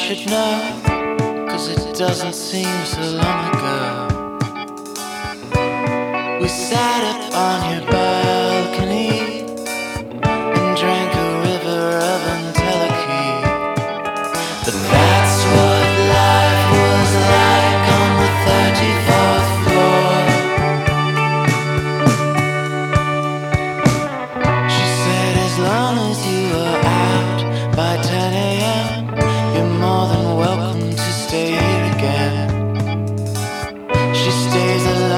should know, 'cause it doesn't seem so long ago. We sat up on your balcony and drank a river of Enteleke. But that's what life was like on the 34th floor. She said as long as you are out by 10 a.m. you're more than welcome to stay here again. She stays alive